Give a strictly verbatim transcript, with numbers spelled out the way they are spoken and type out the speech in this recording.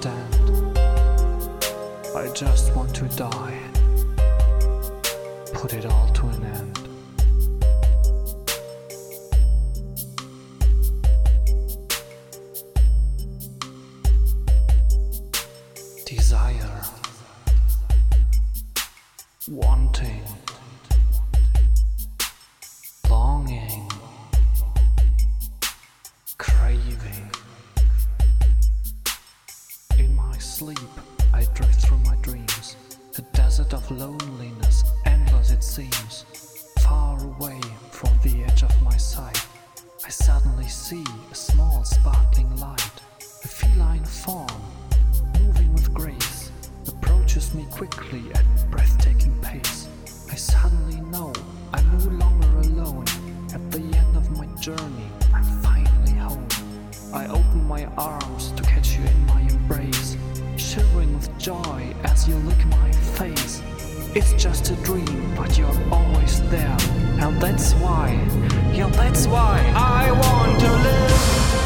understand. I just want to die, put it all to an end. Desire, wanting, longing, craving. In my sleep, I drift through my dreams, a desert of loneliness, endless it seems. Far away from the edge of my sight, I suddenly see a small sparkling light. A feline form, moving with grace, approaches me quickly at breathtaking pace. I suddenly know I'm no longer alone. At the end of my journey, I'm finally home. I open my arms to catch you in my embrace, shivering with joy as you lick my face. It's just a dream, but you're always there, and that's why, yeah, that's why I want to live.